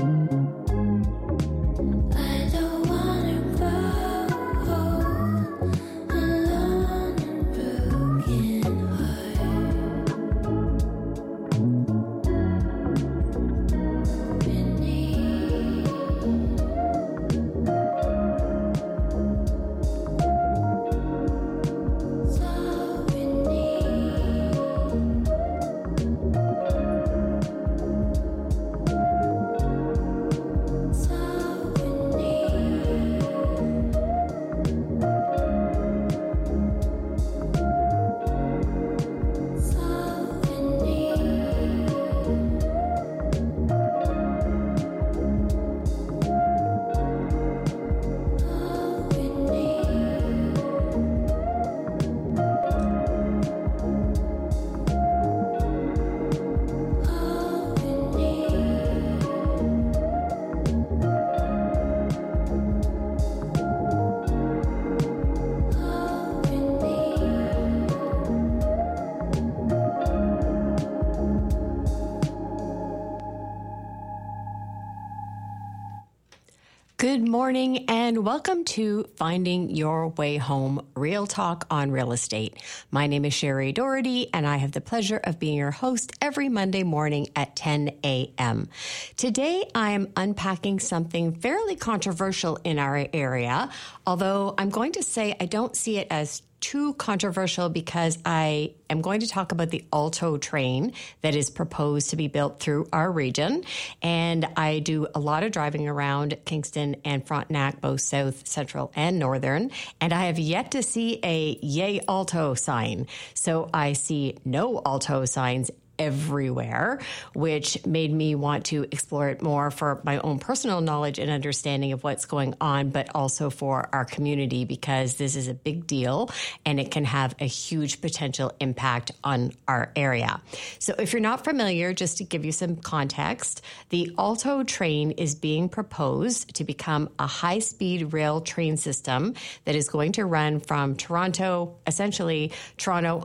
Good morning and welcome to Finding Your Way Home, Real Talk on Real Estate. My name is Sherry Doherty and I have the pleasure of being your host every Monday morning at 10 a.m. Today I am unpacking something fairly controversial in our area, although I'm going to say I don't see it as too controversial because I am going to talk about the Alto train that is proposed to be built through our region. And I do a lot of driving around Kingston and Frontenac, both south, central, and northern. And I have yet to see a Yay Alto sign. So I see no Alto signs everywhere, which made me want to explore it more for my own personal knowledge and understanding of what's going on, but also for our community because this is a big deal and it can have a huge potential impact on our area. So if you're not familiar, just to give you some context, the Alto train is being proposed to become a high-speed rail train system that is going to run from Toronto, essentially Toronto,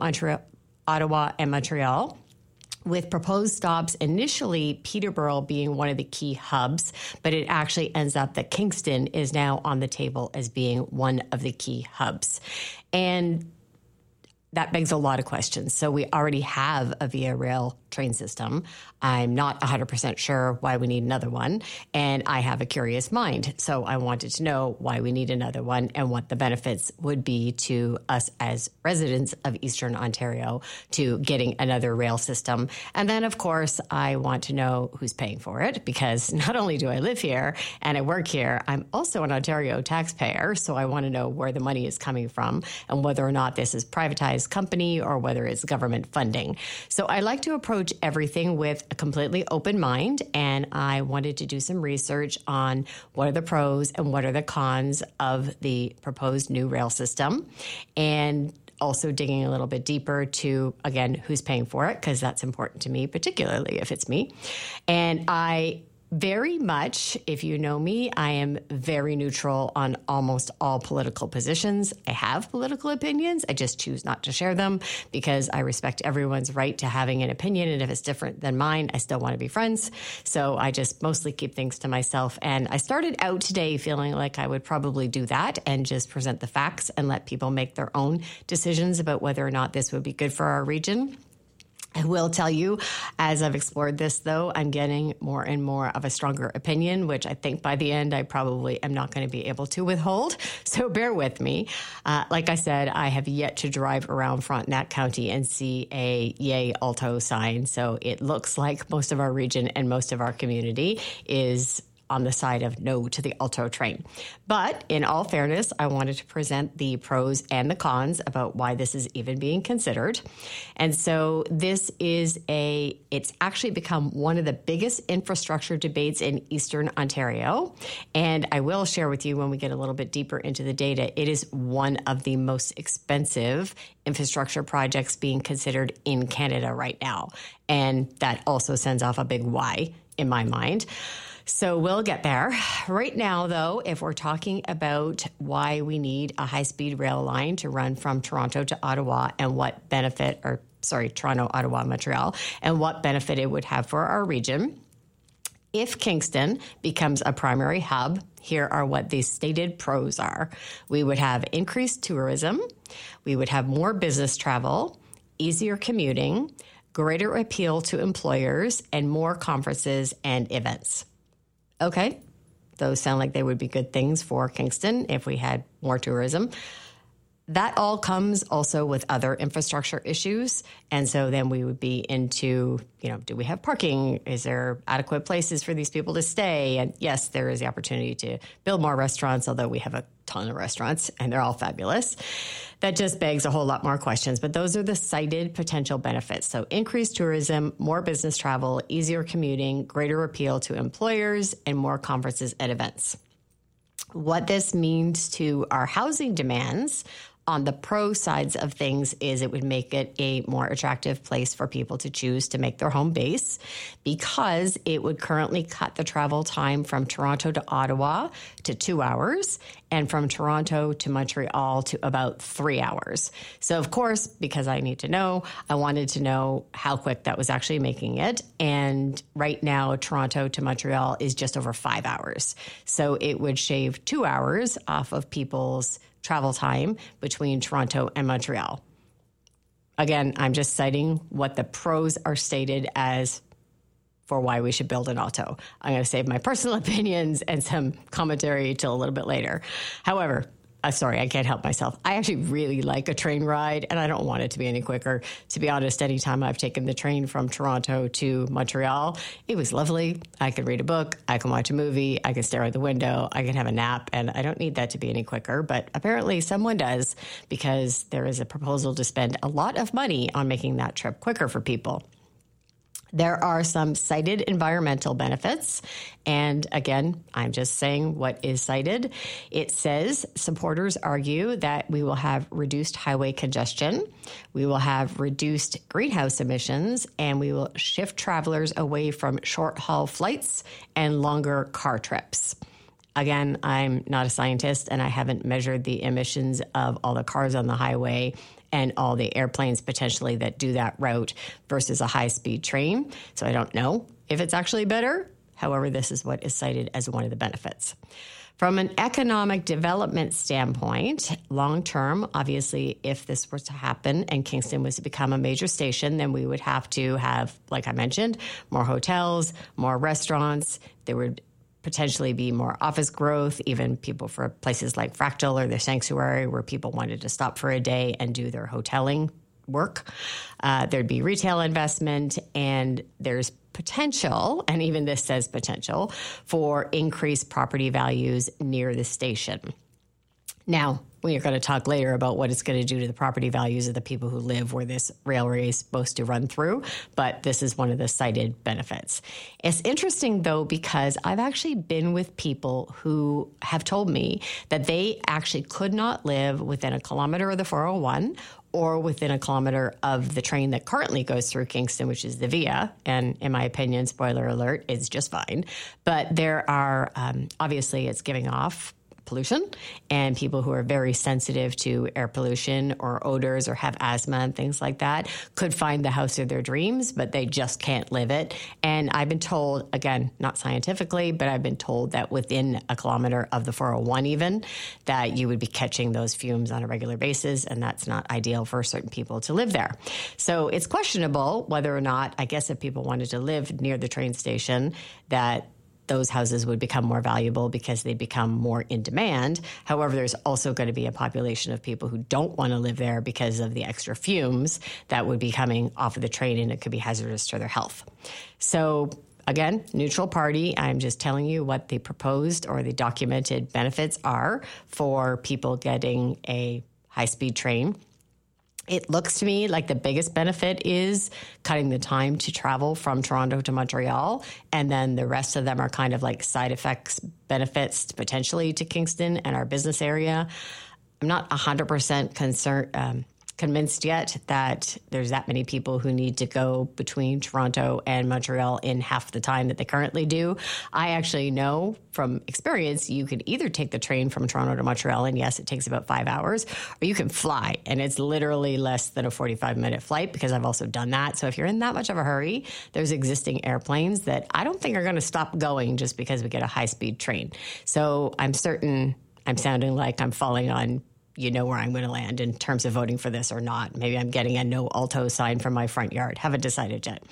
Ottawa, and Montreal, with proposed stops initially Peterborough being one of the key hubs, but it actually ends up that Kingston is now on the table as being one of the key hubs. And that begs a lot of questions. So we already have a Via Rail train system. I'm not 100% sure why we need another one. And I have a curious mind. So I wanted to know why we need another one and what the benefits would be to us as residents of Eastern Ontario to getting another rail system. And then, of course, I want to know who's paying for it because not only do I live here and I work here, I'm also an Ontario taxpayer. So I want to know where the money is coming from and whether or not this is privatized company or whether it's government funding. So I like to approach everything with a completely open mind, and I wanted to do some research on what are the pros and what are the cons of the proposed new rail system, and also digging a little bit deeper to, again, who's paying for it, because that's important to me, particularly if it's me. And I very much, if you know me, I am very neutral on almost all political positions. I have political opinions. I just choose not to share them because I respect everyone's right to having an opinion. And if it's different than mine, I still want to be friends. So I just mostly keep things to myself. And I started out today feeling like I would probably do that and just present the facts and let people make their own decisions about whether or not this would be good for our region. I will tell you, as I've explored this, though, I'm getting more and more of a stronger opinion, which I think by the end I probably am not going to be able to withhold. So bear with me. Like I said, I have yet to drive around Frontenac County and see a Yay Alto sign. So it looks like most of our region and most of our community is on the side of no to the Alto train. But in all fairness, I wanted to present the pros and the cons about why this is even being considered. And so it's actually become one of the biggest infrastructure debates in Eastern Ontario. And I will share with you when we get a little bit deeper into the data, it is one of the most expensive infrastructure projects being considered in Canada right now. And that also sends off a big why in my mind. So we'll get there. Right now, though, if we're talking about why we need a high-speed rail line to run from Toronto to Ottawa and what benefit, Toronto, Ottawa, Montreal, and what benefit it would have for our region, If Kingston becomes a primary hub, here are what the stated pros are. We would have increased tourism. We would have more business travel, easier commuting, greater appeal to employers, and more conferences and events. Okay, those sound like they would be good things for Kingston if we had more tourism. That all comes also with other infrastructure issues. And so then we would be into, do we have parking? Is there adequate places for these people to stay? And yes, there is the opportunity to build more restaurants, although we have a ton of restaurants and they're all fabulous. That just begs a whole lot more questions. But those are the cited potential benefits. So increased tourism, more business travel, easier commuting, greater appeal to employers, and more conferences and events. What this means to our housing demands on the pro sides of things is it would make it a more attractive place for people to choose to make their home base, because it would currently cut the travel time from Toronto to Ottawa to 2 hours and from Toronto to Montreal to about 3 hours. So of course, because I need to know, I wanted to know how quick that was actually making it. And right now, Toronto to Montreal is just over 5 hours. So it would shave 2 hours off of people's travel time between Toronto and Montreal. Again, I'm just citing what the pros are stated as for why we should build an auto. I'm going to save my personal opinions and some commentary till a little bit later. However, sorry, I can't help myself. I actually really like a train ride, and I don't want it to be any quicker. To be honest, anytime I've taken the train from Toronto to Montreal, it was lovely. I could read a book, I can watch a movie, I can stare out the window, I can have a nap, and I don't need that to be any quicker. But apparently someone does, because there is a proposal to spend a lot of money on making that trip quicker for people. There are some cited environmental benefits. And again, I'm just saying what is cited. It says supporters argue that we will have reduced highway congestion, we will have reduced greenhouse emissions, and we will shift travelers away from short-haul flights and longer car trips. Again, I'm not a scientist and I haven't measured the emissions of all the cars on the highway and all the airplanes potentially that do that route versus a high-speed train. So I don't know if it's actually better. However, this is what is cited as one of the benefits. From an economic development standpoint, long-term, obviously, if this were to happen and Kingston was to become a major station, then we would have to have, like I mentioned, more hotels, more restaurants. There would potentially be more office growth, even people for places like Fractal or the Sanctuary where people wanted to stop for a day and do their hoteling work. There'd be retail investment, and there's potential, and even this says potential, for increased property values near the station. Now, we are going to talk later about what it's going to do to the property values of the people who live where this railway is supposed to run through, but this is one of the cited benefits. It's interesting, though, because I've actually been with people who have told me that they actually could not live within a kilometer of the 401 or within a kilometer of the train that currently goes through Kingston, which is the VIA. And in my opinion, spoiler alert, it's just fine. But there are, obviously, it's giving off pollution, and people who are very sensitive to air pollution or odors or have asthma and things like that could find the house of their dreams, but they just can't live it. And I've been told, again, not scientifically, but I've been told that within a kilometer of the 401 even, that you would be catching those fumes on a regular basis, and that's not ideal for certain people to live there. So it's questionable whether or not, I guess if people wanted to live near the train station, that those houses would become more valuable because they become more in demand. However, there's also going to be a population of people who don't want to live there because of the extra fumes that would be coming off of the train, and it could be hazardous to their health. So again, neutral party, I'm just telling you what the proposed or the documented benefits are for people getting a high-speed train. It looks to me like the biggest benefit is cutting the time to travel from Toronto to Montreal, and then the rest of them are kind of like side effects, benefits potentially to Kingston and our business area. I'm not 100% concerned, convinced yet that there's that many people who need to go between Toronto and Montreal in half the time that they currently do. I actually know from experience you can either take the train from Toronto to Montreal, and yes, it takes about 5 hours, or you can fly, and it's literally less than a 45-minute flight, because I've also done that. So if you're in that much of a hurry, there's existing airplanes that I don't think are going to stop going just because we get a high-speed train. So I'm certain I'm sounding like I'm falling on where I'm going to land in terms of voting for this or not. Maybe I'm getting a no Alto sign from my front yard. Haven't decided yet.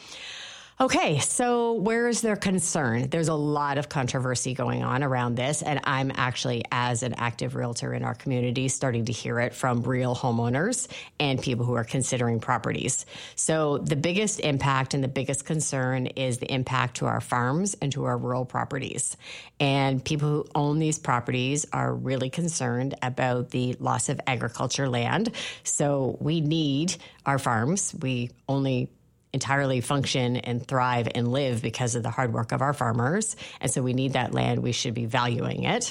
Okay, so where is their concern? There's a lot of controversy going on around this, and I'm actually, as an active realtor in our community, starting to hear it from real homeowners and people who are considering properties. So the biggest impact and the biggest concern is the impact to our farms and to our rural properties. And people who own these properties are really concerned about the loss of agriculture land. So we need our farms. We only entirely function and thrive and live because of the hard work of our farmers. And so we need that land. We should be valuing it.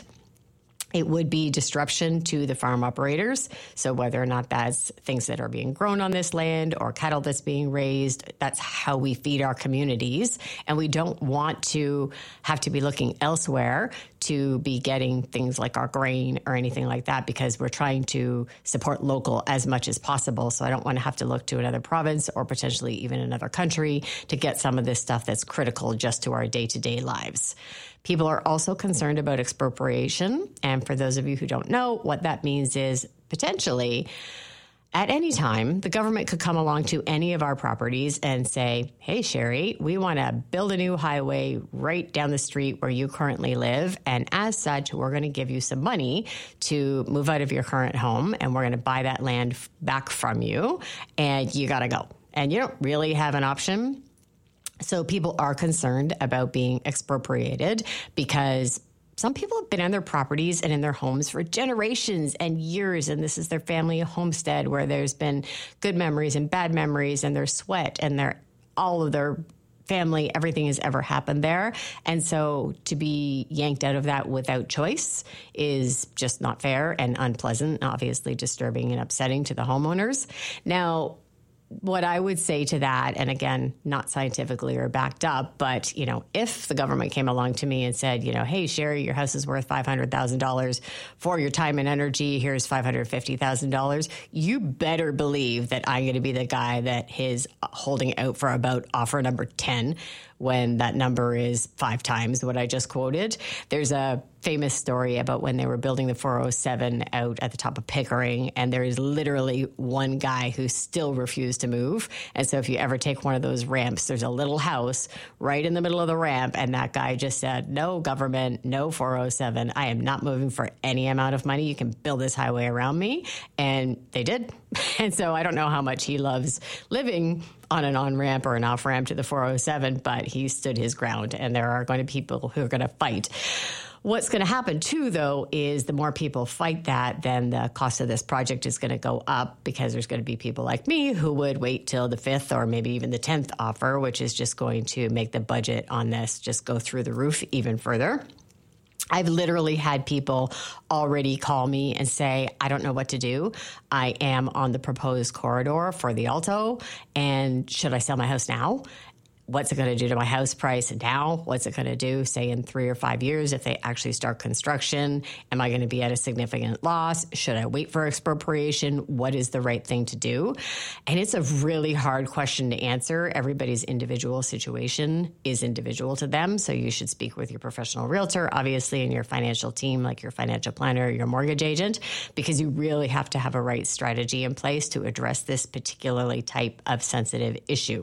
It would be disruption to the farm operators. So whether or not that's things that are being grown on this land or cattle that's being raised, that's how we feed our communities. And we don't want to have to be looking elsewhere to be getting things like our grain or anything like that, because we're trying to support local as much as possible. So I don't want to have to look to another province or potentially even another country to get some of this stuff that's critical just to our day-to-day lives. People are also concerned about expropriation. And for those of you who don't know, what that means is potentially at any time, the government could come along to any of our properties and say, hey, Sherry, we want to build a new highway right down the street where you currently live. And as such, we're going to give you some money to move out of your current home, and we're going to buy that land back from you, and you got to go. And you don't really have an option. So people are concerned about being expropriated because some people have been on their properties and in their homes for generations and years, and this is their family homestead where there's been good memories and bad memories, and their sweat and all of their family, everything has ever happened there. And so to be yanked out of that without choice is just not fair and unpleasant, obviously disturbing and upsetting to the homeowners. Now, what I would say to that, and again, not scientifically or backed up, but, if the government came along to me and said, hey, Sherry, your house is worth $500,000 for your time and energy, here's $550,000, you better believe that I'm going to be the guy that is holding out for about offer number 10 when that number is 5 times what I just quoted. There's a famous story about when they were building the 407 out at the top of Pickering, and there is literally one guy who still refused to move. And so if you ever take one of those ramps, there's a little house right in the middle of the ramp, and that guy just said, no government, no 407, I am not moving for any amount of money. You can build this highway around me. And they did. And so I don't know how much he loves living on an on-ramp or an off-ramp to the 407, but he stood his ground, and there are going to be people who are going to fight. What's going to happen, too, though, is the more people fight that, then the cost of this project is going to go up, because there's going to be people like me who would wait till the 5th or maybe even the 10th offer, which is just going to make the budget on this just go through the roof even further. I've literally had people already call me and say, I don't know what to do. I am on the proposed corridor for the Alto, and should I sell my house now? What's it going to do to my house price now? What's it going to do, say, in 3 or 5 years if they actually start construction? Am I going to be at a significant loss? Should I wait for expropriation? What is the right thing to do? And it's a really hard question to answer. Everybody's individual situation is individual to them. So you should speak with your professional realtor, obviously, and your financial team, like your financial planner, your mortgage agent, because you really have to have a right strategy in place to address this particularly type of sensitive issue.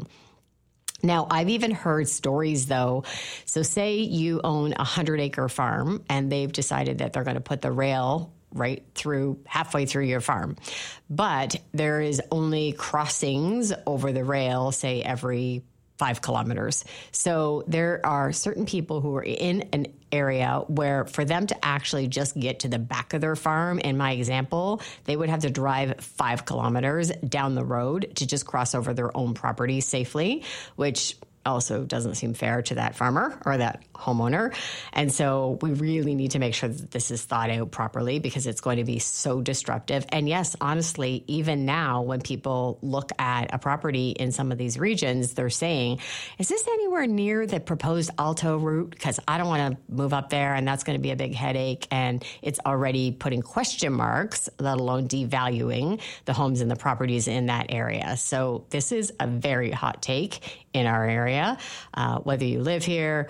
Now, I've even heard stories, though. So say you own a 100-acre farm, and they've decided that they're going to put the rail right through, halfway through your farm. But there is only crossings over the rail, say, every 5 kilometers. So there are certain people who are in an area where for them to actually just get to the back of their farm, in my example, they would have to drive 5 kilometers down the road to just cross over their own property safely, which also doesn't seem fair to that farmer or that homeowner. And so we really need to make sure that this is thought out properly because it's going to be so disruptive. And yes, honestly, even now when people look at a property in some of these regions, they're saying, is this anywhere near the proposed Alto route? Because I don't want to move up there and that's going to be a big headache. And it's already putting question marks, let alone devaluing the homes and the properties in that area. So this is a very hot take in our area, whether you live here,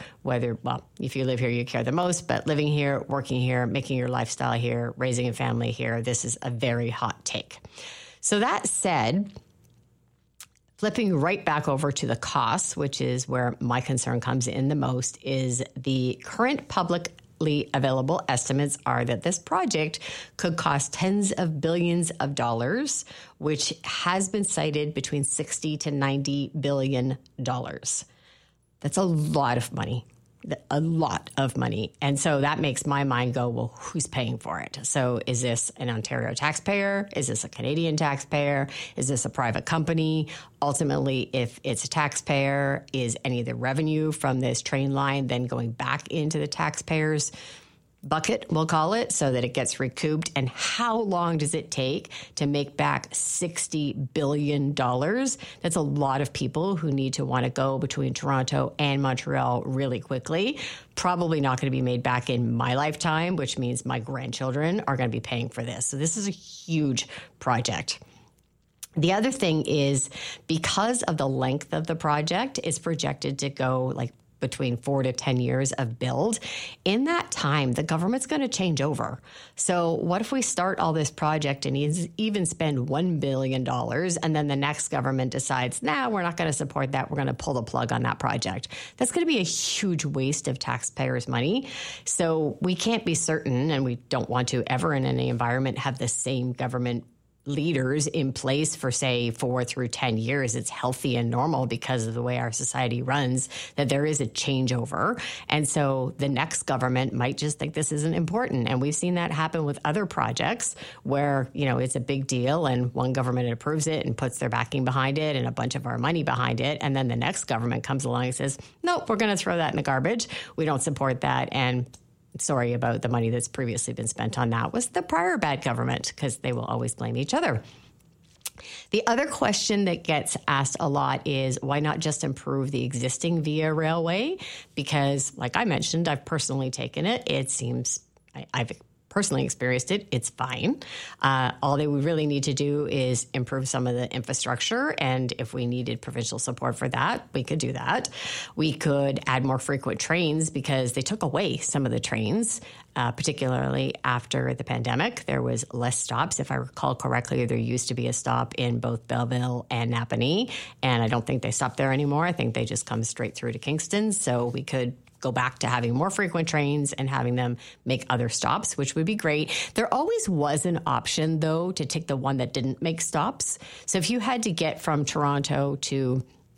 if you live here, you care the most, but living here, working here, making your lifestyle here, raising a family here, this is a very hot take. So that said, flipping right back over to the costs, which is where my concern comes in the most, is the current publicly available estimates are that this project could cost tens of billions of dollars, which has been cited between $60 to $90 billion. That's a lot of money. A lot of money. And so that makes my mind go, well, who's paying for it? So is this an Ontario taxpayer? Is this a Canadian taxpayer? Is this a private company? Ultimately, if it's a taxpayer, is any of the revenue from this train line then going back into the taxpayers' bucket, we'll call it, so that it gets recouped? And how long does it take to make back $60 billion? That's a lot of people who need to want to go between Toronto and Montreal really quickly. Probably not going to be made back in my lifetime, which means my grandchildren are going to be paying for this. So this is a huge project. The other thing is, because of the length of the project, it's projected to go between 4 to 10 years of build. In that time, the government's going to change over. So what if we start all this project and even spend $1 billion and then the next government decides, we're not going to support that. We're going to pull the plug on that project. That's going to be a huge waste of taxpayers' money. So we can't be certain, and we don't want to ever in any environment have the same government leaders in place for, say, 4 through 10 years. It's healthy and normal because of the way our society runs that there is a changeover. And so the next government might just think this isn't important. And we've seen that happen with other projects where, it's a big deal and one government approves it and puts their backing behind it and a bunch of our money behind it. And then the next government comes along and says, nope, we're going to throw that in the garbage. We don't support that. And sorry about the money that's previously been spent on that was the prior bad government, because they will always blame each other. The other question that gets asked a lot is, why not just improve the existing Via Railway? Because, like I mentioned, I've personally taken it. It seems, I've personally experienced it. It's fine. All they would really need to do is improve some of the infrastructure. And if we needed provincial support for that, we could do that. We could add more frequent trains because they took away some of the trains, particularly after the pandemic. There was less stops. If I recall correctly, there used to be a stop in both Belleville and Napanee. And I don't think they stop there anymore. I think they just come straight through to Kingston. So we could go back to having more frequent trains and having them make other stops, which would be great. There always was an option, though, to take the one that didn't make stops. So if you had to get from Toronto to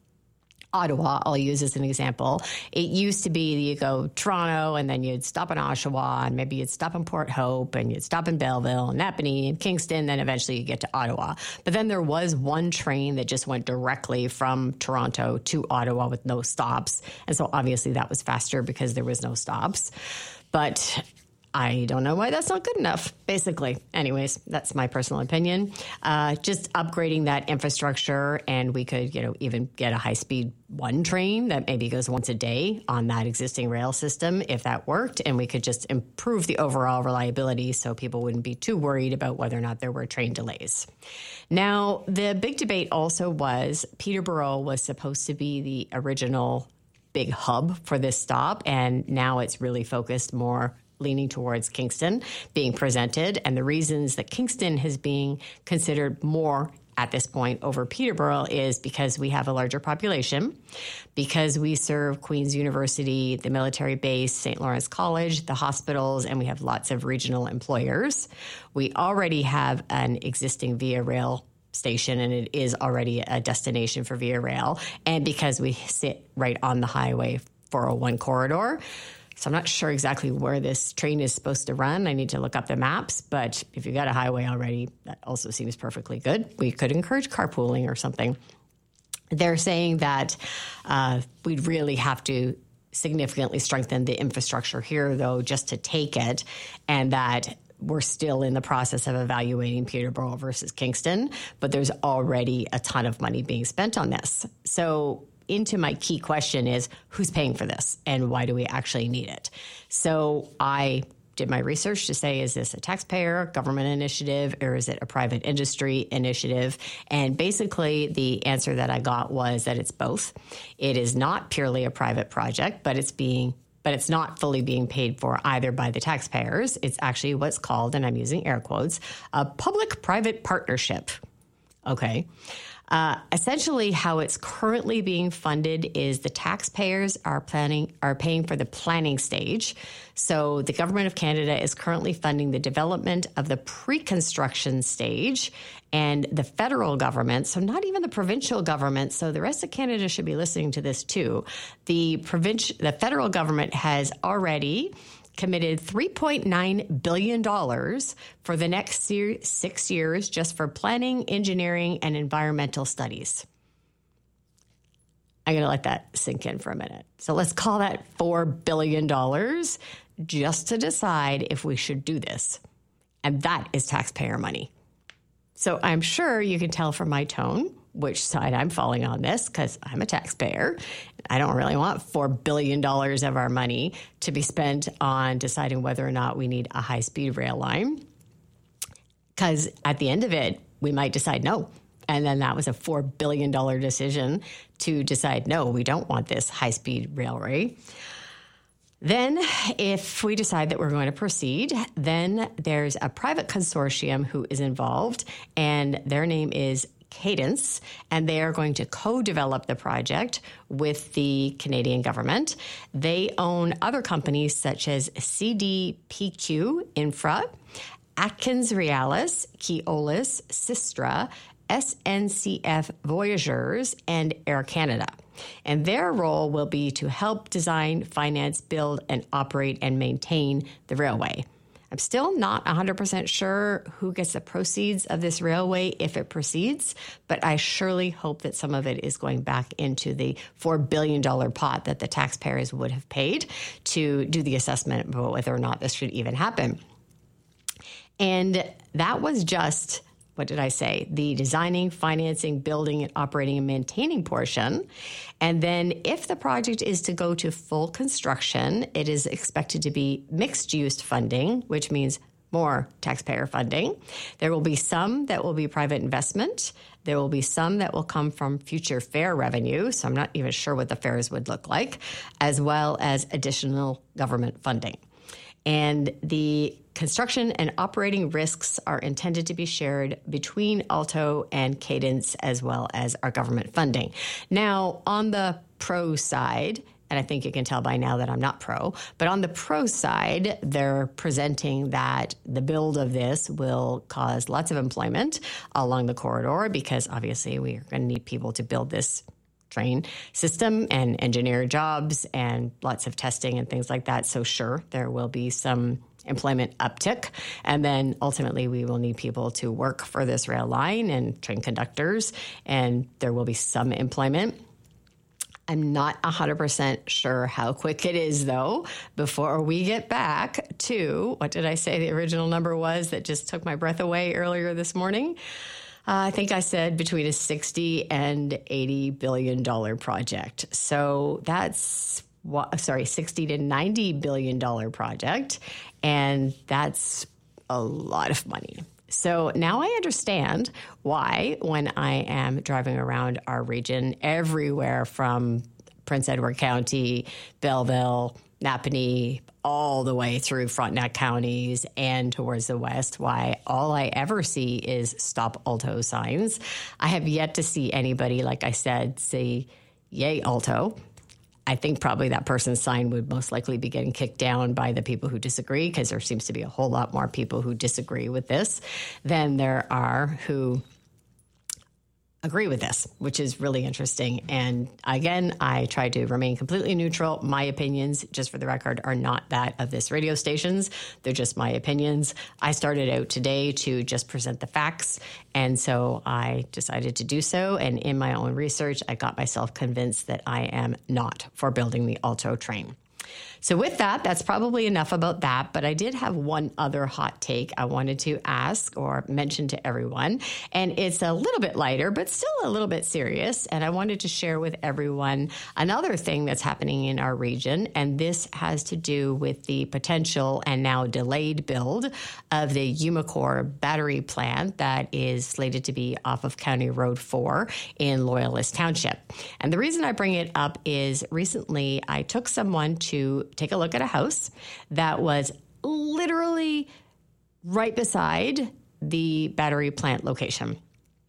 Ottawa, I'll use as an example. It used to be you go Toronto and then you'd stop in Oshawa and maybe you'd stop in Port Hope and you'd stop in Belleville and Napanee and Kingston, then eventually you get to Ottawa. But then there was one train that just went directly from Toronto to Ottawa with no stops. And so obviously that was faster because there was no stops. But I don't know why that's not good enough, basically. Anyways, that's my personal opinion. Just upgrading that infrastructure, and we could, even get a high-speed one train that maybe goes once a day on that existing rail system, if that worked, and we could just improve the overall reliability so people wouldn't be too worried about whether or not there were train delays. Now, the big debate also was Peterborough was supposed to be the original big hub for this stop, and now it's really focused more leaning towards Kingston being presented. And the reasons that Kingston is being considered more at this point over Peterborough is because we have a larger population, because we serve Queen's University, the military base, St. Lawrence College, the hospitals, and we have lots of regional employers. We already have an existing Via Rail station, and it is already a destination for Via Rail. And because we sit right on the Highway 401 corridor, so I'm not sure exactly where this train is supposed to run. I need to look up the maps. But if you got a highway already, that also seems perfectly good. We could encourage carpooling or something. They're saying that we'd really have to significantly strengthened the infrastructure here, though, just to take it, and that we're still in the process of evaluating Peterborough versus Kingston, but there's already a ton of money being spent on this. So into my key question is, who's paying for this and why do we actually need it? So I did my research to say, is this a taxpayer government initiative or is it a private industry initiative? And basically the answer that I got was that it's both. It is not purely a private project, but it's not fully being paid for either by the taxpayers. It's actually what's called, and I'm using air quotes, a public-private partnership. Okay. Essentially, how it's currently being funded is the taxpayers are paying for the planning stage. So the Government of Canada is currently funding the development of the pre-construction stage, and the federal government, so not even the provincial government, so the rest of Canada should be listening to this too. The federal government has already committed $3.9 billion for the next 6 years just for planning, engineering, and environmental studies. I'm going to let that sink in for a minute. So let's call that $4 billion just to decide if we should do this. And that is taxpayer money. So I'm sure you can tell from my tone which side I'm falling on this, because I'm a taxpayer. I don't really want $4 billion of our money to be spent on deciding whether or not we need a high-speed rail line, because at the end of it, we might decide no. And then that was a $4 billion decision to decide, no, we don't want this high-speed railway. Then if we decide that we're going to proceed, then there's a private consortium who is involved, and their name is Cadence, and they are going to co-develop the project with the Canadian government. They own other companies such as CDPQ Infra, Atkins Realis, Keolis, Sistra, SNCF Voyageurs, and Air Canada. And their role will be to help design, finance, build, and operate and maintain the railway. I'm still not 100% sure who gets the proceeds of this railway if it proceeds, but I surely hope that some of it is going back into the $4 billion pot that the taxpayers would have paid to do the assessment about whether or not this should even happen. And that was just, what did I say? The designing, financing, building, and operating and maintaining portion. And then if the project is to go to full construction, it is expected to be mixed-use funding, which means more taxpayer funding. There will be some that will be private investment. There will be some that will come from future fare revenue, so I'm not even sure what the fares would look like, as well as additional government funding. And the construction and operating risks are intended to be shared between Alto and Cadence, as well as our government funding. Now, on the pro side, and I think you can tell by now that I'm not pro, but on the pro side, they're presenting that the build of this will cause lots of employment along the corridor, because obviously we are going to need people to build this train system and engineer jobs and lots of testing and things like that. So sure, there will be some employment uptick. And then ultimately we will need people to work for this rail line and train conductors, and there will be some employment. I'm not 100% sure how quick it is, though, before we get back to, what did I say the original number was that just took my breath away earlier this morning? I think I said between a $60 and $80 billion project. So that's, $60 to $90 billion project. And that's a lot of money. So now I understand why, when I am driving around our region, everywhere from Prince Edward County, Belleville, Napanee, all the way through Frontenac counties and towards the west, why all I ever see is Stop Alto signs. I have yet to see anybody, like I said, say, yay, Alto. I think probably that person's sign would most likely be getting kicked down by the people who disagree, because there seems to be a whole lot more people who disagree with this than there are who agree with this, which is really interesting. And again, I try to remain completely neutral. My opinions, just for the record, are not that of this radio station's. They're just my opinions. I started out today to just present the facts. And so I decided to do so. And in my own research, I got myself convinced that I am not for building the Alto train. So with that, that's probably enough about that. But I did have one other hot take I wanted to ask or mention to everyone. And it's a little bit lighter, but still a little bit serious. And I wanted to share with everyone another thing that's happening in our region. And this has to do with the potential and now delayed build of the Umicore battery plant that is slated to be off of County Road 4 in Loyalist Township. And the reason I bring it up is recently I took someone to take a look at a house that was literally right beside the battery plant location.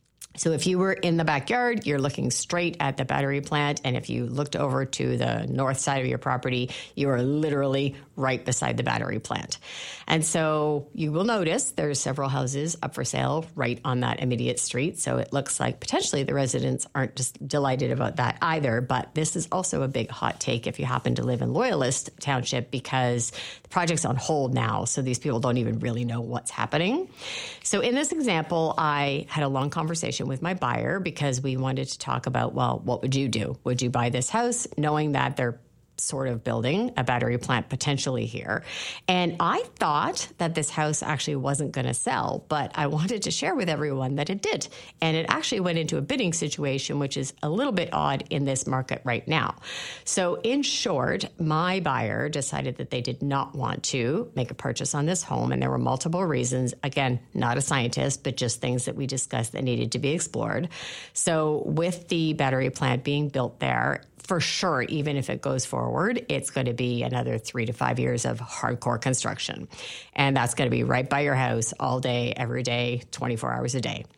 So if you were in the backyard, you're looking straight at the battery plant. And if you looked over to the north side of your property, you are literally right beside the battery plant. And so you will notice there's several houses up for sale right on that immediate street. So it looks like potentially the residents aren't just delighted about that either. But this is also a big hot take if you happen to live in Loyalist Township, because the project's on hold now. So these people don't even really know what's happening. So in this example, I had a long conversation with my buyer because we wanted to talk about, well, what would you do? Would you buy this house knowing that they're sort of building a battery plant potentially here? And I thought that this house actually wasn't going to sell, but I wanted to share with everyone that it did. And it actually went into a bidding situation, which is a little bit odd in this market right now. So in short, my buyer decided that they did not want to make a purchase on this home. And there were multiple reasons. Again, not a scientist, but just things that we discussed that needed to be explored. So with the battery plant being built there, for sure, even if it goes forward, it's going to be another 3 to 5 years of hardcore construction. And that's going to be right by your house all day, every day, 24 hours a day.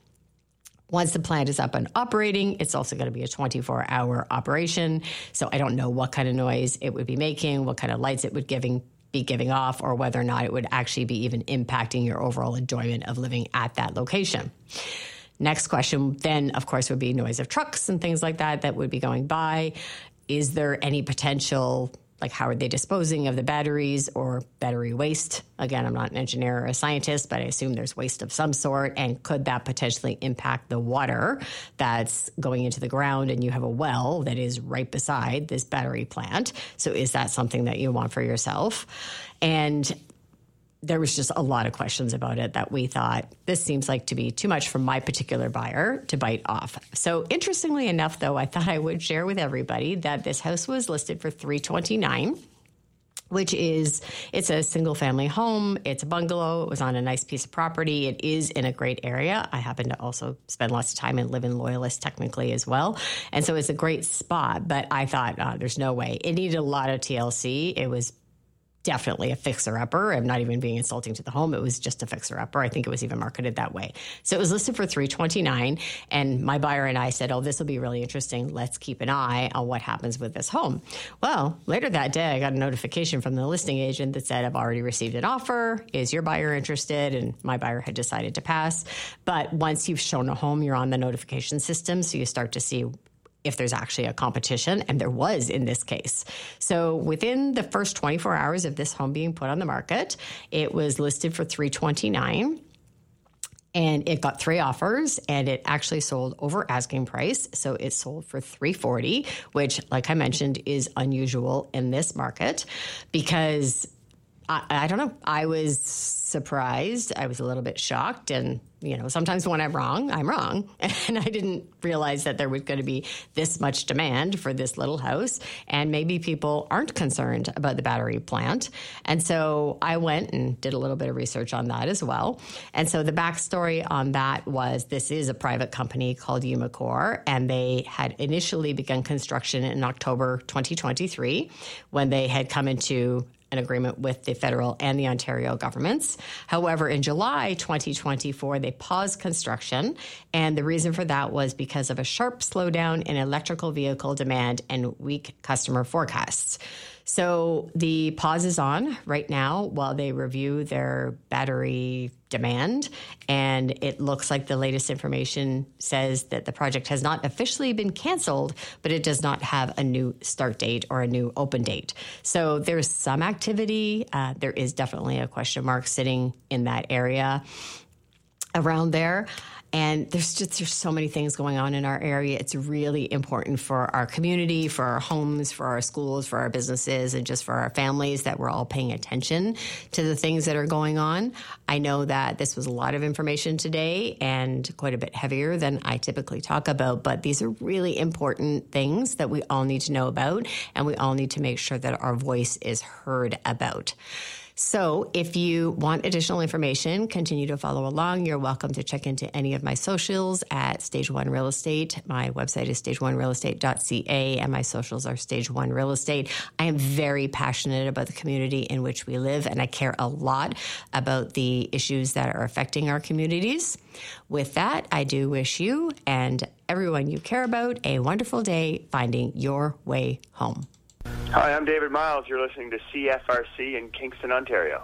Once the plant is up and operating, it's also going to be a 24-hour operation. So I don't know what kind of noise it would be making, what kind of lights it would be giving off, or whether or not it would actually be even impacting your overall enjoyment of living at that location. Next question then, of course, would be noise of trucks and things like that that would be going by. Is there any potential, like how are they disposing of the batteries or battery waste? Again, I'm not an engineer or a scientist, but I assume there's waste of some sort. And could that potentially impact the water that's going into the ground? And you have a well that is right beside this battery plant. So is that something that you want for yourself? And there was just a lot of questions about it that we thought this seems like to be too much for my particular buyer to bite off. So interestingly enough, though, I thought I would share with everybody that this house was listed for $329,000, which is, it's a single family home. It's a bungalow. It was on a nice piece of property. It is in a great area. I happen to also spend lots of time and live in Loyalist technically as well. And so it's a great spot, but I thought, there's no way. It needed a lot of TLC. It was definitely a fixer-upper. I'm not even being insulting to the home. It was just a fixer-upper. I think it was even marketed that way. So it was listed for $329,000, and my buyer and I said, this will be really interesting. Let's keep an eye on what happens with this home. Well, later that day, I got a notification from the listing agent that said, I've already received an offer. Is your buyer interested? And my buyer had decided to pass. But once you've shown a home, you're on the notification system, so you start to see if there's actually a competition, and there was in this case. So within the first 24 hours of this home being put on the market, it was listed for $329,000, and it got 3 offers, and it actually sold over asking price. So it sold for $340,000, which, like I mentioned, is unusual in this market because I don't know. I was surprised. I was a little bit shocked. And, sometimes when I'm wrong. And I didn't realize that there was going to be this much demand for this little house. And maybe people aren't concerned about the battery plant. And so I went and did a little bit of research on that as well. And so the backstory on that was this is a private company called Umicore, and they had initially begun construction in October 2023 when they had come into an agreement with the federal and the Ontario governments. However, in July 2024, they paused construction. And the reason for that was because of a sharp slowdown in electrical vehicle demand and weak customer forecasts. So the pause is on right now while they review their battery demand. And it looks like the latest information says that the project has not officially been canceled, but it does not have a new start date or a new open date. So there's some activity. There is definitely a question mark sitting in that area around there. And there's so many things going on in our area. It's really important for our community, for our homes, for our schools, for our businesses, and just for our families that we're all paying attention to the things that are going on. I know that this was a lot of information today and quite a bit heavier than I typically talk about, but these are really important things that we all need to know about, and we all need to make sure that our voice is heard about. So if you want additional information, continue to follow along. You're welcome to check into any of my socials at Stage One Real Estate. My website is stageonerealestate.ca, and my socials are Stage One Real Estate. I am very passionate about the community in which we live, and I care a lot about the issues that are affecting our communities. With that, I do wish you and everyone you care about a wonderful day finding your way home. Hi, I'm David Miles. You're listening to CFRC in Kingston, Ontario.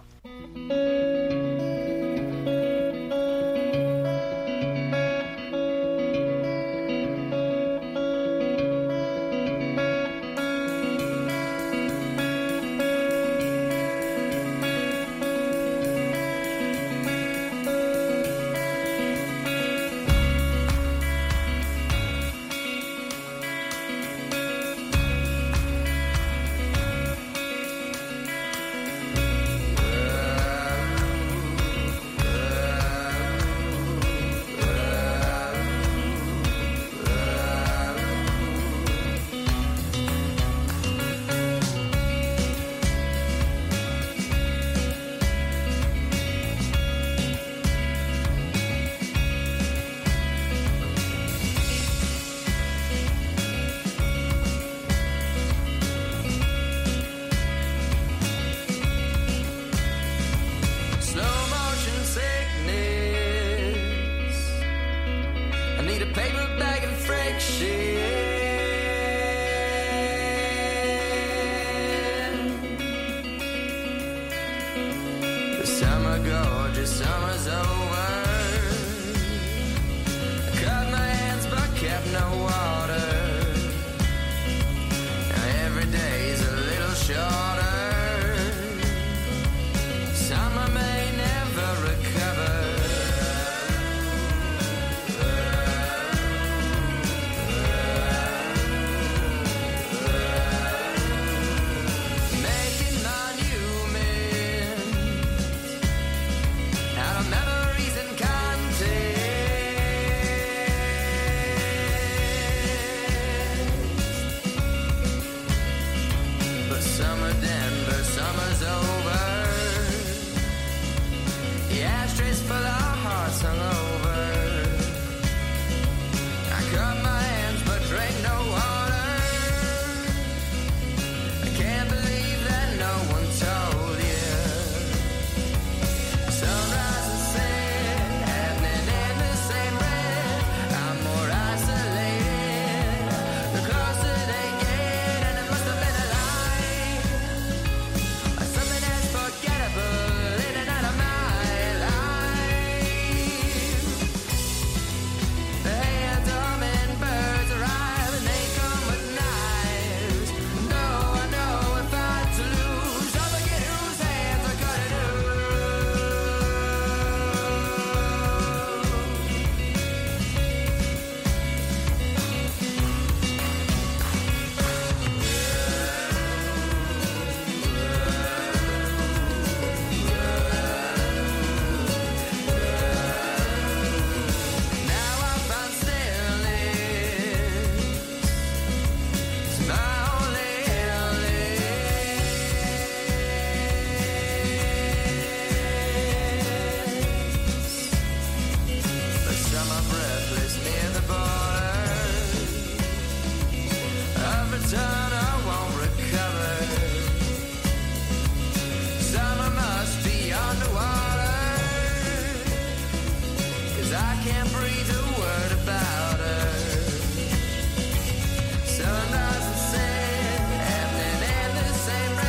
Sunrise and sand happening in the same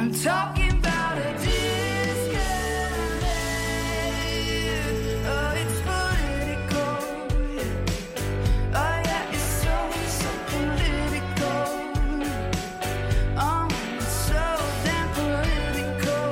I'm talking about a disco. Oh, it's political. Oh, yeah, it's so political. Oh, it's so damn political.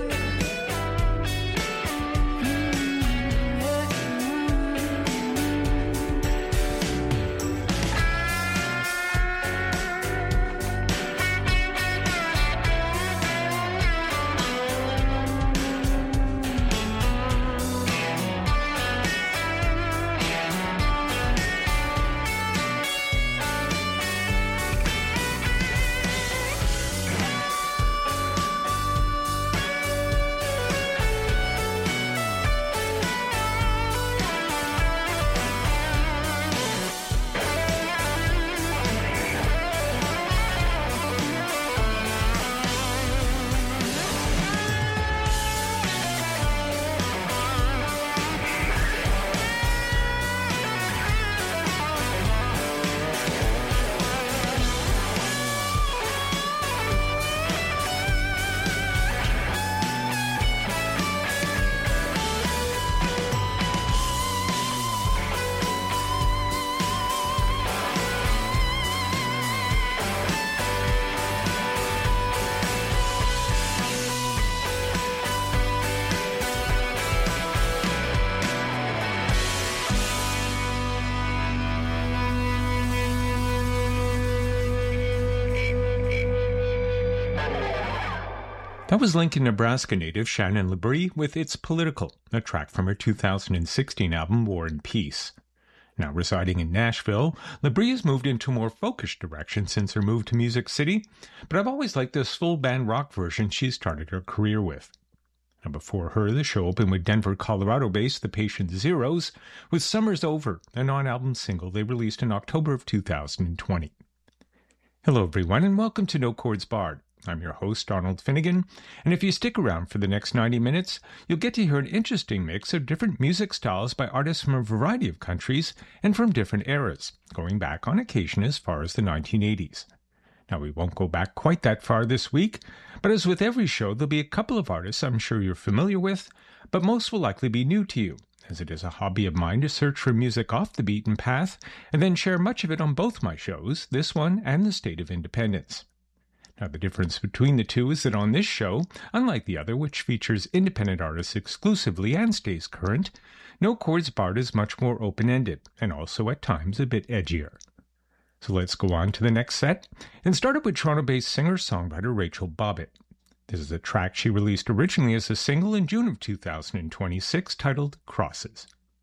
That was Lincoln, Nebraska native Shannon Labrie with It's Political, a track from her 2016 album War and Peace. Now residing in Nashville, Labrie has moved into a more folkish direction since her move to Music City, but I've always liked this full band rock version she started her career with. Now before her, the show opened with Denver, Colorado-based The Patient Zeros, with Summer's Over, a non-album single they released in October of 2020. Hello everyone, and welcome to No Chords Barred. I'm your host, Donald Finnegan, and if you stick around for the next 90 minutes, you'll get to hear an interesting mix of different music styles by artists from a variety of countries and from different eras, going back on occasion as far as the 1980s. Now, we won't go back quite that far this week, but as with every show, there'll be a couple of artists I'm sure you're familiar with, but most will likely be new to you, as it is a hobby of mine to search for music off the beaten path and then share much of it on both my shows, this one and The State of Independence. Now, the difference between the two is that on this show, unlike the other, which features independent artists exclusively and stays current, No Chords Barred is much more open-ended, and also at times a bit edgier. So let's go on to the next set, and start up with Toronto-based singer-songwriter Rachel Bobbitt. This is a track she released originally as a single in June of 2026 titled Crosses.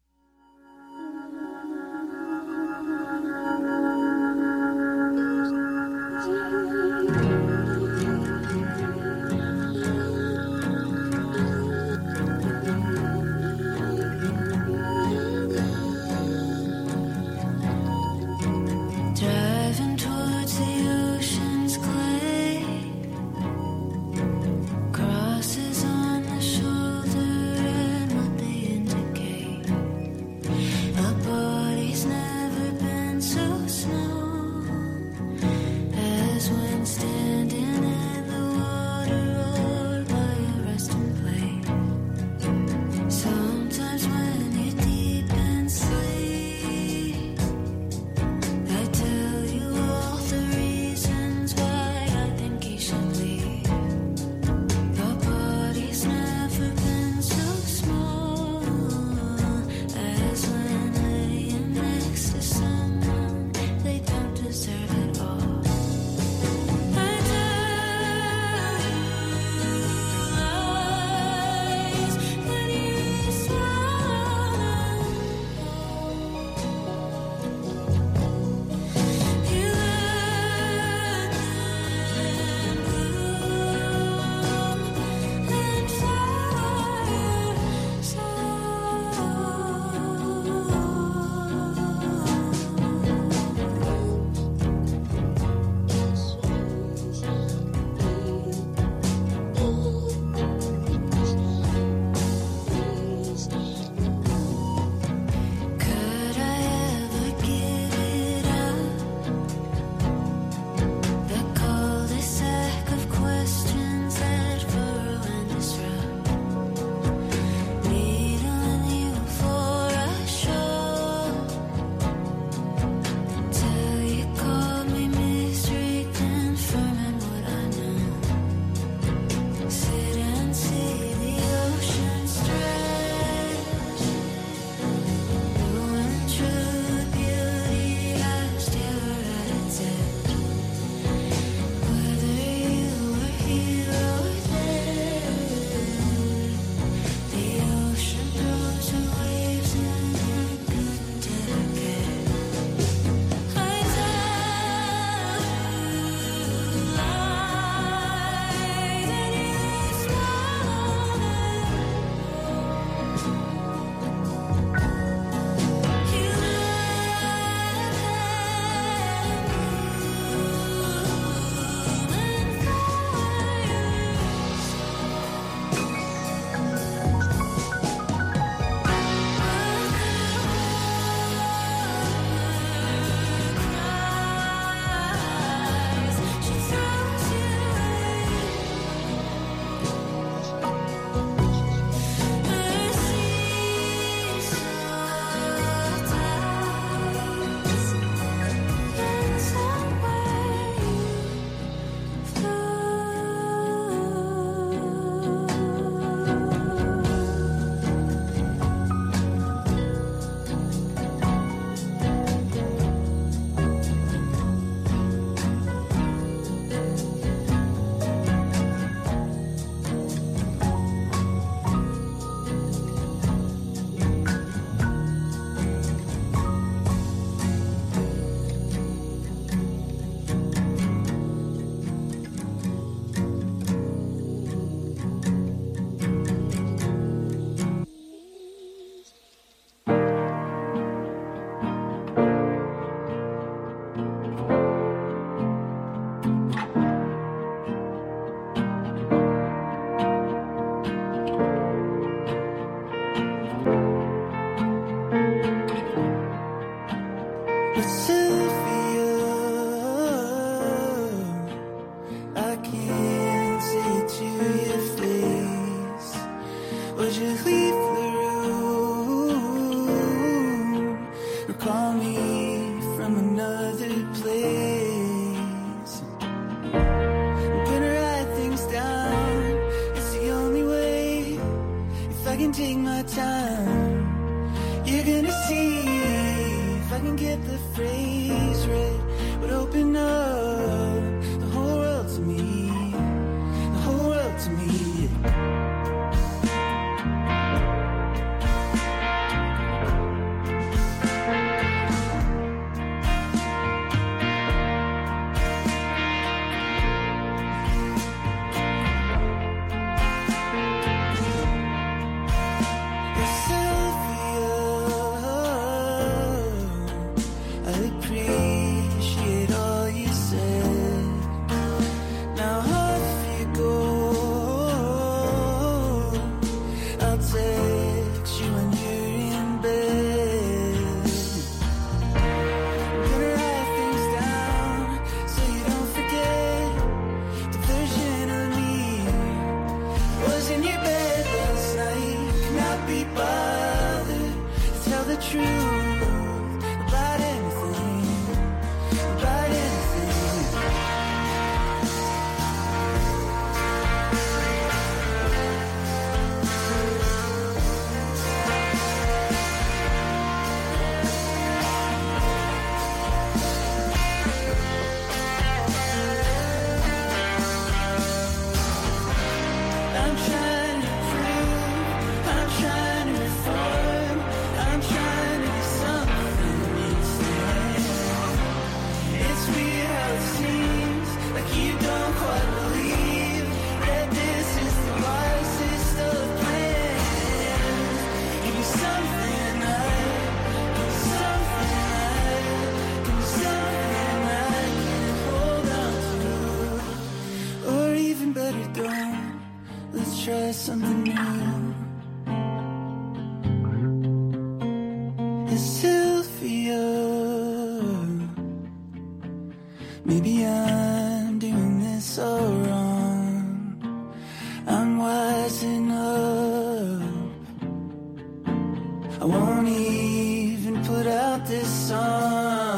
Driving towards the ocean's clay, crosses on the shoulder and what they indicate. take my time. You're gonna see if I can get the phrase right. But open up the whole world to me, the whole world to me. Something new. It's Sylvia. Maybe I'm doing this all wrong. I'm wising up. I won't even put out this song.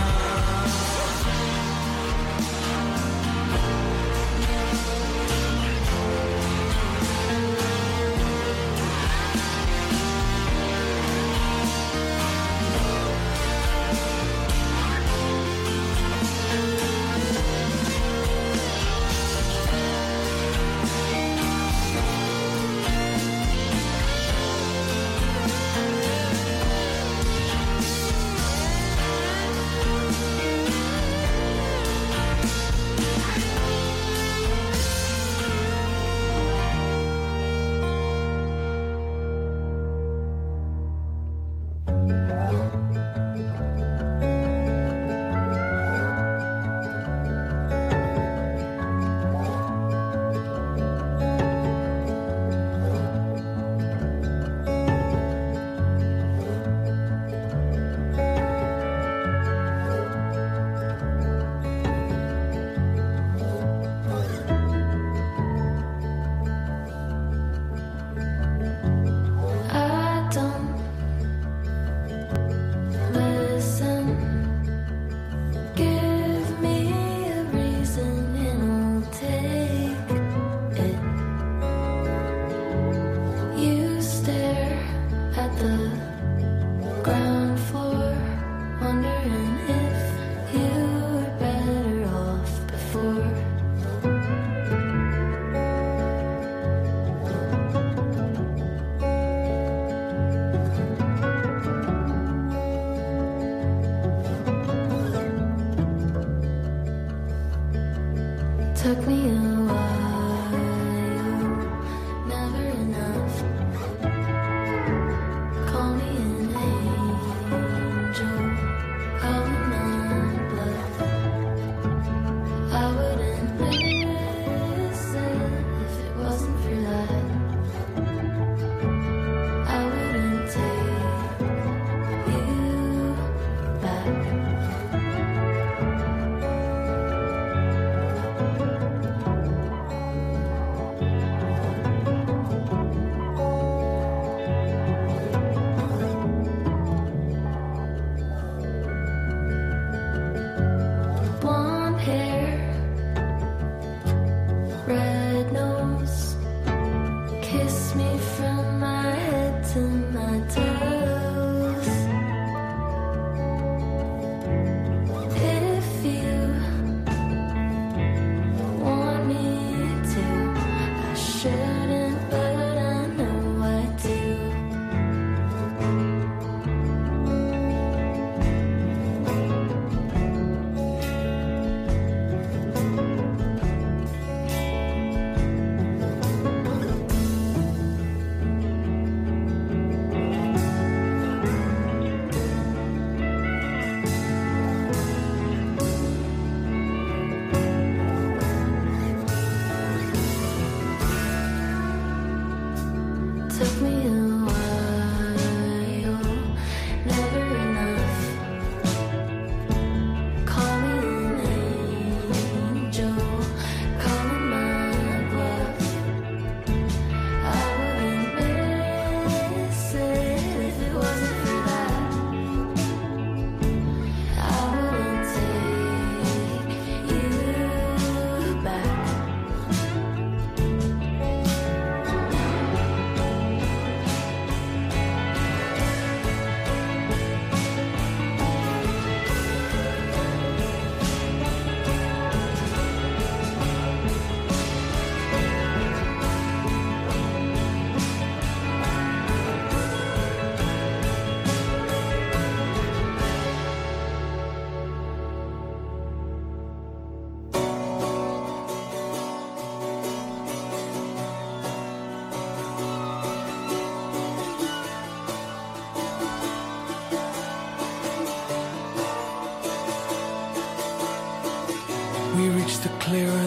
Took me a while, never enough. Call me an angel, call me my bluff. I wouldn't listen if it wasn't for that. I wouldn't take you back.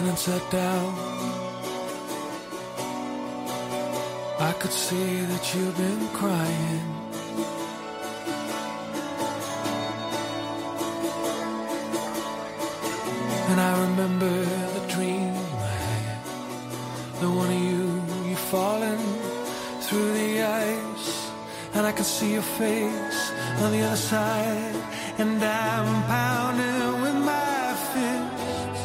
in and sat down. I could see that you've been crying. And I remember the dream I had, the one of you falling through the ice. And I can see your face on the other side, and I'm pounding with my fists.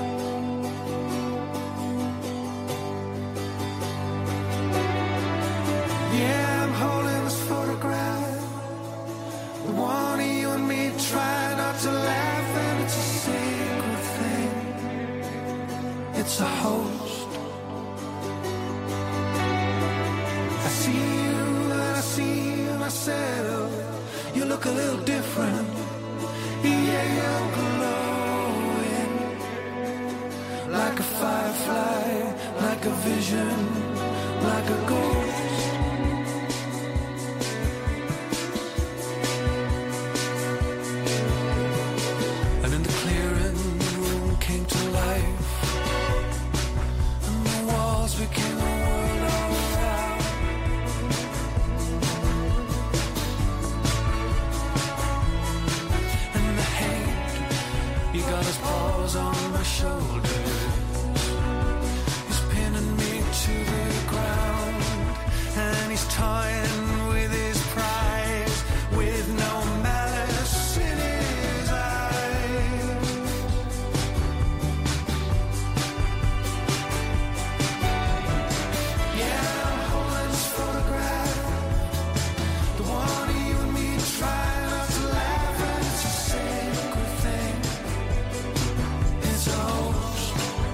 Yeah, I'm holding this photograph, the one of you and me, trying not to laugh, and it's a sacred thing. It's a host. I see you and I see myself. You look a little different. Yeah, you're glowing like a firefly, like a vision, like a ghost. And in the clearing, the room came to life, and the walls became a world all around. And the hate, he got his paws on my shoulders. He's pinning me to the ground, and he's toying with his prize, with no malice in his eyes. Yeah, I'm holding this photograph, the one of you and me, trying not to laugh, and it's a sacred thing. It's a host.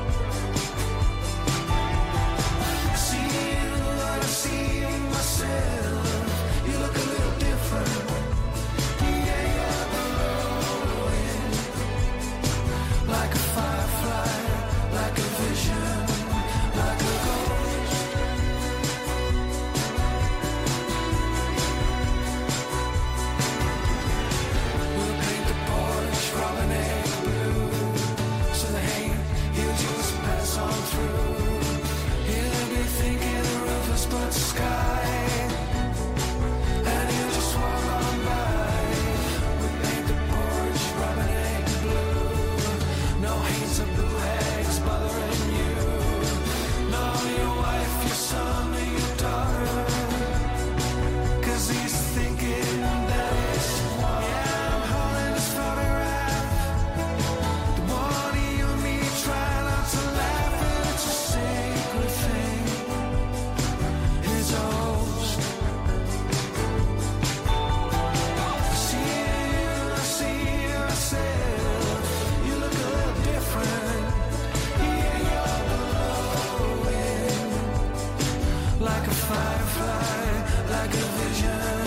I see you and I see myself. You look a little different. Yeah, you're glowing like a firefly, like a vision, like a ghost. We'll paint the porch robin egg blue, so the hate he'll just pass on through. He'll be thinking the roof is but sky, and he'll just walk on by. We paint the porch robin egg blue. No hates or blue eggs bothering you. No, your wife, your son, or your daughter, 'cause he's thinking that it's one. Yeah, I'm holding this photograph, the one of you and me, trying not to laugh, and it's a sacred thing. It's a host. I see yourself. You look a little different. Yeah, you're glowing like a firefly, like a vision.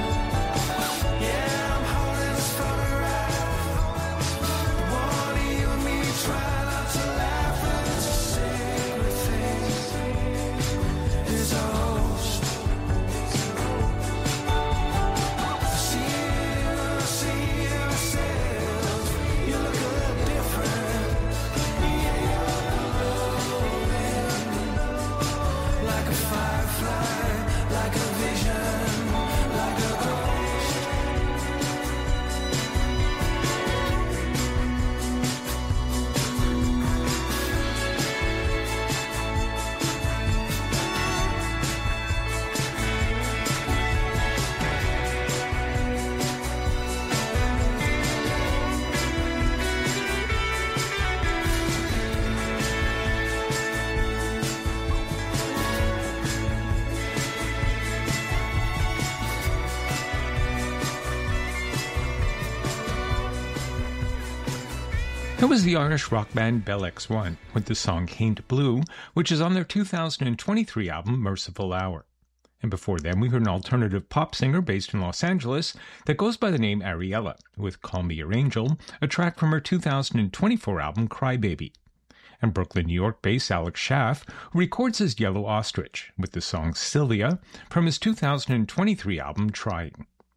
Yeah, I'm holding this photograph, the one of you and me, trying not to laugh, and it's a sacred thing. It's a host. I see yourself. You look a little different. Yeah, you're glowing like a firefly, like a vision, like a ghost. That was the Irish rock band Bell X1 with the song Haint Blue, which is on their 2023 album Merciful Hour. And before them, we heard an alternative pop singer based in Los Angeles that goes by the name Ariella with Call Me Your Angel, a track from her 2024 album Crybaby. And Brooklyn, New York-based Alex Schaff, who records as Yellow Ostrich with the song Sylvia from his 2023 album Trying.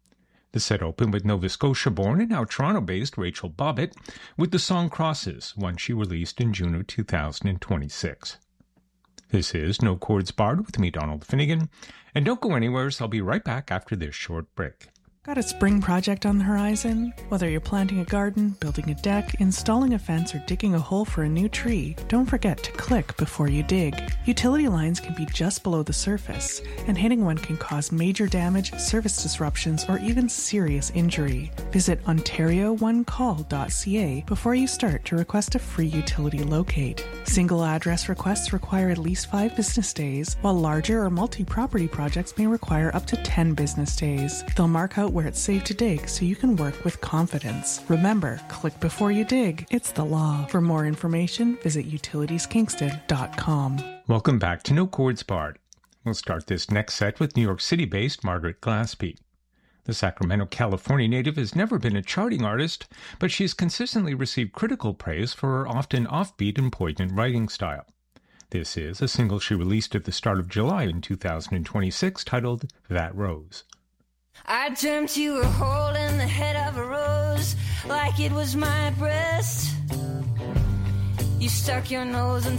The set opened with Nova Scotia-born and now Toronto-based Rachel Bobbitt with the song Crosses, one she released in June of 2026. This is No Chords Barred with me, Donald Finnegan, and don't go anywhere, as I'll be right back after this short break. Got a spring project on the horizon? Whether you're planting a garden, building a deck, installing a fence, or digging a hole for a new tree, don't forget to click before you dig. Utility lines can be just below the surface, and hitting one can cause major damage, service disruptions, or even serious injury. Visit OntarioOneCall.ca before you start to request a free utility locate. Single address requests require at least 5 business days, while larger or multi-property projects may require up to 10 business days. They'll mark out where it's safe to dig so you can work with confidence. Remember, click before you dig. It's the law. For more information, visit utilitieskingston.com. Welcome back to No Chords Barred. We'll start this next set with New York City-based Margaret Glaspie. The Sacramento, California native has never been a charting artist, but she's consistently received critical praise for her often offbeat and poignant writing style. This is a single she released at the start of July in 2026 titled That Rose. I dreamt you were holding the head of a rose like it was my breast. You stuck your nose